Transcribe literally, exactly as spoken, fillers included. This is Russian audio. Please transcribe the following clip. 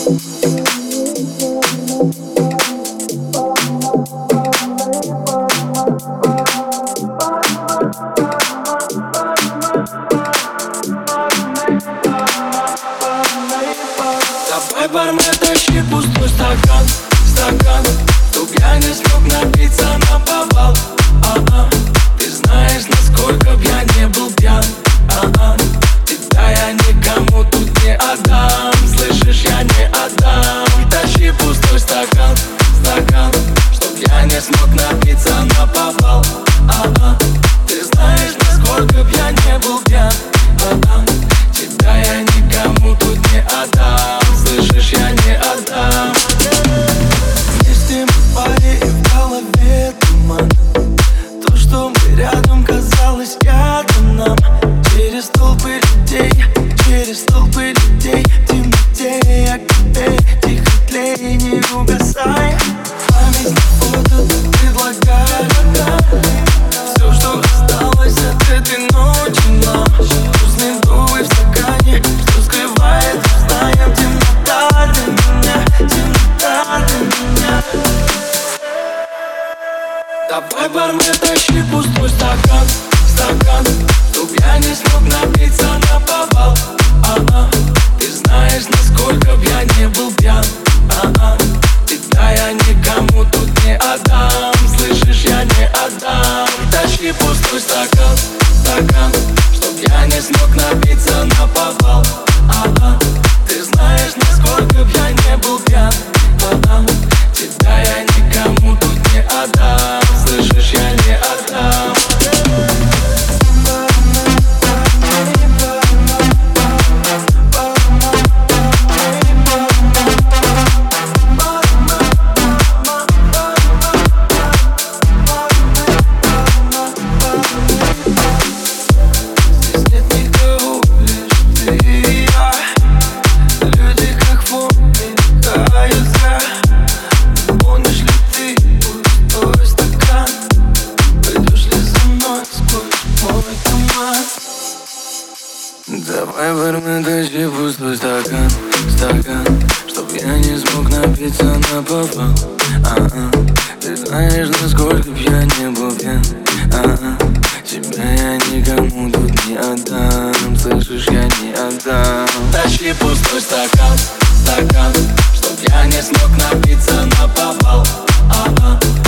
Давай, бармен, тащи пустой стакан, стакан, чтоб я не смог напиться наповал. А-а, ты знаешь, насколько б я не был пьян. А-а, тебя я никому тут не отдам. Слышишь, я не отдам. Тащи пустой стакан, стакан, чтоб я не смог напиться наповал. А-а, ты знаешь, насколько б я не был пьян. А-а, тебя я никому тут не отдам. Слышишь, я не отдам. Вместе мы пари и в голове туман. То, что мы рядом, казалось ядом нам. Через толпы людей, через толпы людей, в темноте я к тебе тихо тлей, не угасай. Память на фото предлагаю все, что осталось от этой ночи нам. Вкусные дувы в стакане, что скрывает, узнаем. Темнота для меня, темнота для меня. Давай, бармен, тащи пустой стакан, стакан, чтоб я не смог напиться наповал. А-а, ты знаешь, насколько б я не был пьян. А-а, тебя я никому тут не отдам. Слышишь, я не отдам. Тащи пустой стакан, стакан, чтоб я не смог напиться наповал. А-а, ты знаешь, насколько б я не был пьян. А-а, тебя я никому тут не отдам. Слышишь, я не отдам. Давай, бармен, тащи пустой стакан, стакан, чтоб я не смог напиться наповал. А-а, ты знаешь, насколько б я не был пьян. А-а, тебя я никому тут не отдам. Слышишь, я не отдам. Тащи пустой стакан, стакан, чтоб я не смог напиться наповал. А-а,